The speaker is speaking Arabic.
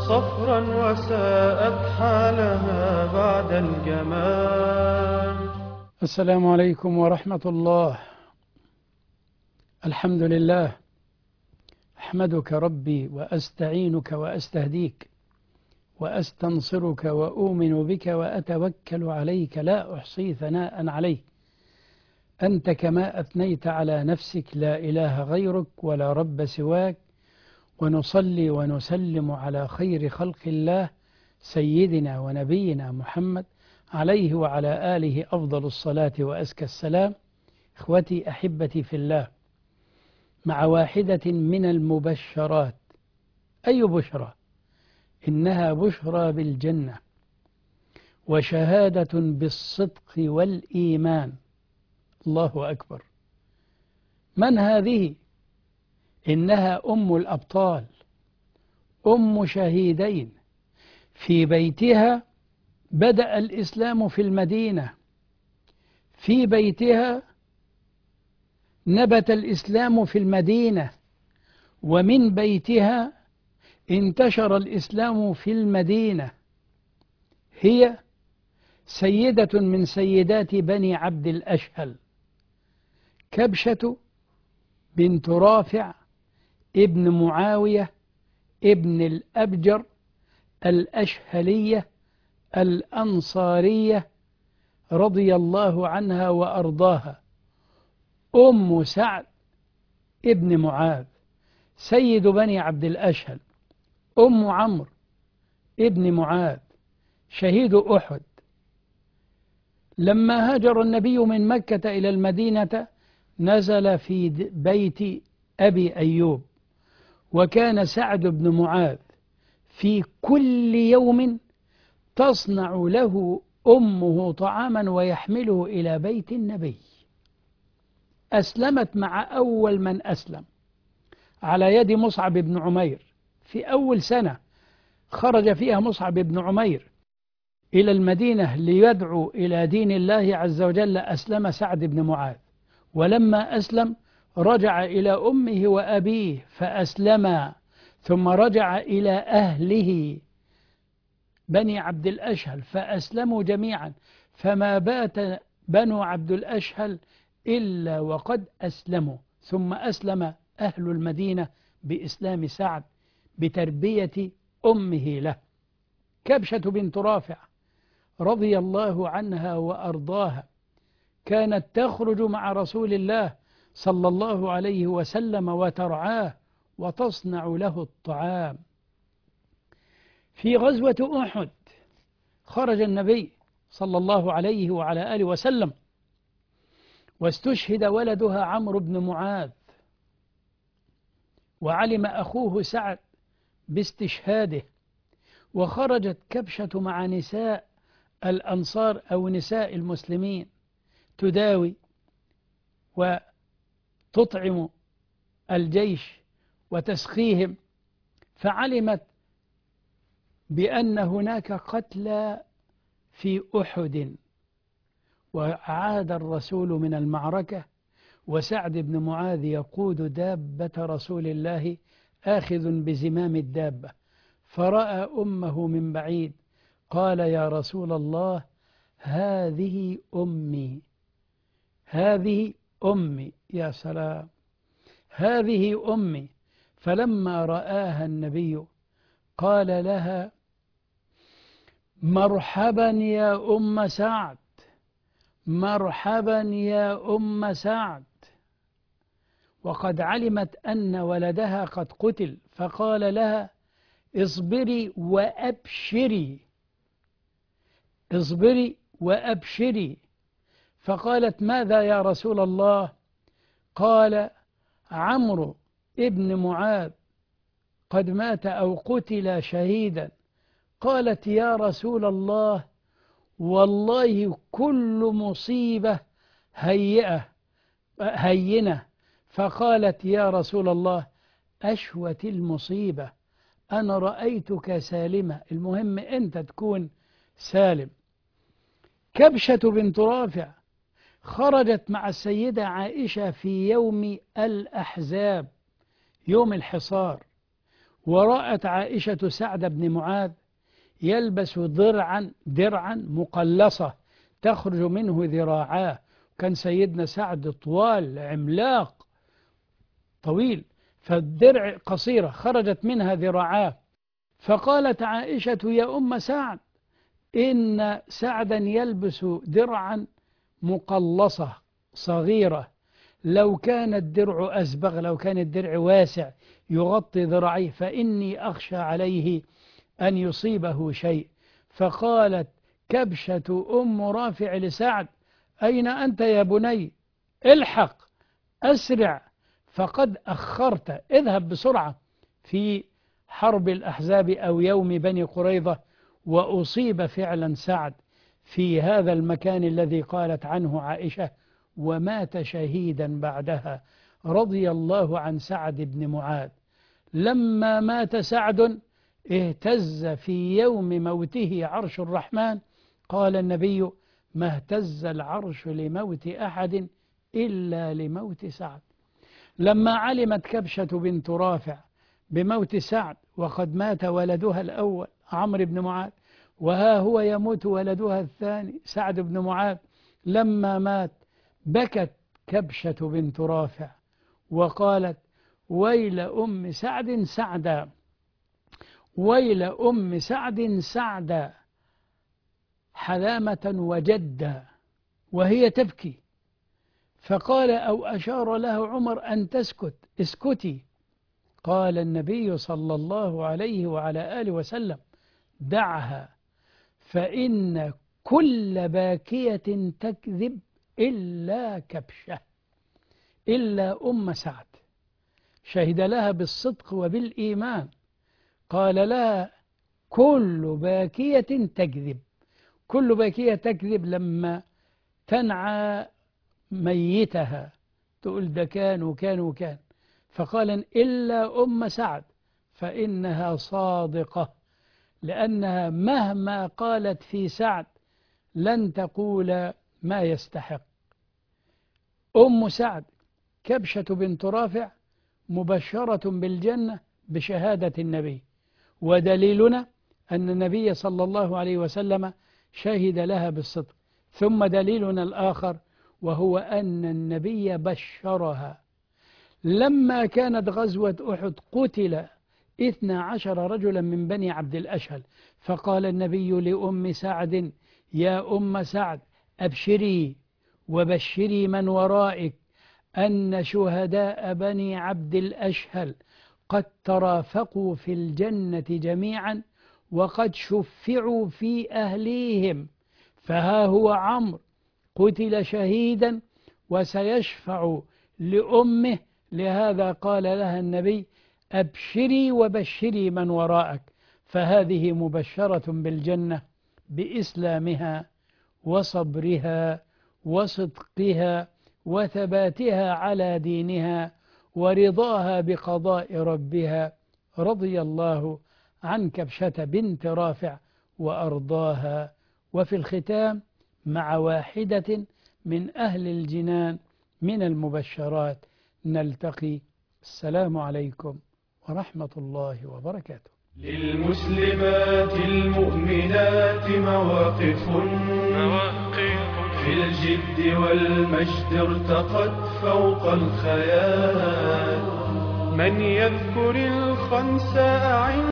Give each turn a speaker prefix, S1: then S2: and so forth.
S1: صفرا وساءت حالها بعد الجمال.
S2: السلام عليكم ورحمة الله. الحمد لله، أحمدك ربي وأستعينك وأستهديك وأستنصرك وأؤمن بك وأتوكل عليك، لا أحصي ثناء عليك، أنت كما أثنيت على نفسك، لا إله غيرك ولا رب سواك. ونصلي ونسلم على خير خلق الله سيدنا ونبينا محمد عليه وعلى آله أفضل الصلاة وأزكى السلام. إخوتي أحبتي في الله، مع واحدة من المبشرات. أي بشرى؟ إنها بشرى بالجنة وشهادة بالصدق والإيمان. الله أكبر. من هذه؟ إنها أم الأبطال، أم شهيدين. في بيتها بدأ الإسلام في المدينة، في بيتها نبت الإسلام في المدينة، ومن بيتها انتشر الإسلام في المدينة. هي سيدة من سيدات بني عبد الأشهل، كبشة بنت رافع ابن معاوية ابن الأبجر الأشهلية الأنصارية رضي الله عنها وأرضاها، أم سعد ابن معاذ سيد بني عبد الأشهل، أم عمرو ابن معاذ شهيد أحد. لما هاجر النبي من مكة إلى المدينة نزل في بيت أبي أيوب، وكان سعد بن معاذ في كل يوم تصنع له أمه طعاما ويحمله إلى بيت النبي. أسلمت مع أول من أسلم على يد مصعب بن عمير. في أول سنة خرج فيها مصعب بن عمير إلى المدينة ليدعو إلى دين الله عز وجل، أسلم سعد بن معاذ، ولما أسلم رجع إلى أمه وأبيه فأسلما، ثم رجع إلى أهله بني عبد الأشهل فأسلموا جميعا، فما بات بنو عبد الأشهل إلا وقد أسلموا. ثم أسلم أهل المدينة بإسلام سعد بتربية أمه له. كبشة بنت رافع رضي الله عنها وأرضاها كانت تخرج مع رسول الله صلى الله عليه وسلم وترعاه وتصنع له الطعام. في غزوة أحد خرج النبي صلى الله عليه وعلى آله وسلم، واستشهد ولدها عمرو بن معاذ، وعلم أخوه سعد باستشهاده، وخرجت كبشة مع نساء الأنصار أو نساء المسلمين تداوي وتطعم الجيش وتسقيهم، فعلمت بأن هناك قتلى في أحد، وعاد الرسول من المعركة وسعد بن معاذ يقود دابة رسول الله آخذ بزمام الدابة، فرأى أمه من بعيد، قال: يا رسول الله، هذه أمي، هذه أمي. يا سلام، هذه أمي. فلما رآها النبي قال لها: مرحبا يا أم سعد، مرحبا يا أم سعد. وقد علمت أن ولدها قد قتل، فقال لها: اصبري وأبشري، اصبري وأبشري. فقالت: ماذا يا رسول الله؟ قال: عمرو ابن معاذ قد مات أو قتل شهيدا. قالت: يا رسول الله، والله كل مصيبة هينة. فقالت: يا رسول الله، أشوت المصيبة، أنا رأيتك سالمة، المهم أنت تكون سالم. كبشة بنت رافع خرجت مع السيدة عائشة في يوم الأحزاب، يوم الحصار، ورأت عائشة سعد بن معاذ يلبس درعا مقلصة تخرج منه ذراعاه. كان سيدنا سعد طوال عملاق طويل، فالدرع قصيرة خرجت منها ذراعاه. فقالت عائشة: يا أم سعد، إن سعدا يلبس درعا مقلصة صغيرة، لو كان الدرع أسبغ، لو كان الدرع واسع يغطي ذراعيه، فإني أخشى عليه أن يصيبه شيء. فقالت كبشة أم رافع لسعد: أين أنت يا بني؟ الحق، أسرع، فقد أخرت، اذهب بسرعة في حرب الأحزاب أو يوم بني قريظة. وأصيب فعلا سعد في هذا المكان الذي قالت عنه عائشة، ومات شهيدا بعدها رضي الله عن سعد بن معاذ. لما مات سعد اهتز في يوم موته عرش الرحمن. قال النبي: ما اهتز العرش لموت أحد إلا لموت سعد. لما علمت كبشة بنت رافع بموت سعد وقد مات ولدها الأول عمرو بن معاذ، وها هو يموت ولدها الثاني سعد بن معاذ، لما مات بكت كبشة بنت رافع وقالت: ويل أم سعد سعدا، ويل أم سعد سعدا، حلامة وجدا، وهي تبكي. فقال أو أشار له عمر أن تسكت: اسكتي. قال النبي صلى الله عليه وعلى آله وسلم: دعها، فإن كل باكية تكذب إلا كبشة، إلا أم سعد، شهد لها بالصدق وبالإيمان. قال لها: كل باكية تكذب. كل باكية تكذب لما تنعى ميتها تقول ده كان وكان وكان. فقال: إلا أم سعد، فإنها صادقة، لأنها مهما قالت في سعد لن تقول ما يستحق. أم سعد كبشة بنت رافع مبشرة بالجنة بشهادة النبي، ودليلنا أن النبي صلى الله عليه وسلم شهد لها بالصدق. ثم دليلنا الآخر وهو أن النبي بشرها. لما كانت غزوة أحد قتل 12 رجلا من بني عبد الأشهل، فقال النبي لأم سعد: يا أم سعد، أبشري وبشري من ورائك أن شهداء بني عبد الأشهل قد ترافقوا في الجنة جميعا، وقد شفعوا في أهليهم، فها هو عمرو قتل شهيدا وسيشفع لأمه. لهذا قال لها النبي: أبشري وبشري من وراءك. فهذه مبشرة بالجنة بإسلامها وصبرها وصدقها وثباتها على دينها ورضاها بقضاء ربها. رضي الله عن كبشة بنت رافع وأرضاها. وفي الختام مع واحدة من أهل الجنان من المبشرات نلتقي. السلام عليكم ورحمة الله وبركاته.
S1: للمسلمات المؤمنات مواقف في الجد والمجد ارتقت فوق الخيال. من يذكر الخنساء